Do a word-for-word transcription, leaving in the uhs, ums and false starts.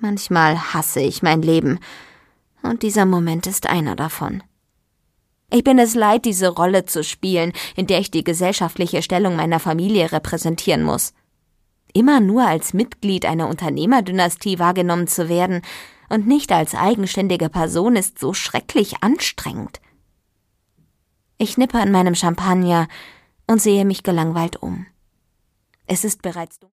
Manchmal hasse ich mein Leben, und dieser Moment ist einer davon. Ich bin es leid, diese Rolle zu spielen, in der ich die gesellschaftliche Stellung meiner Familie repräsentieren muss. Immer nur als Mitglied einer Unternehmerdynastie wahrgenommen zu werden und nicht als eigenständige Person ist so schrecklich anstrengend. Ich nippe an meinem Champagner und sehe mich gelangweilt um. Es ist bereits dunkel.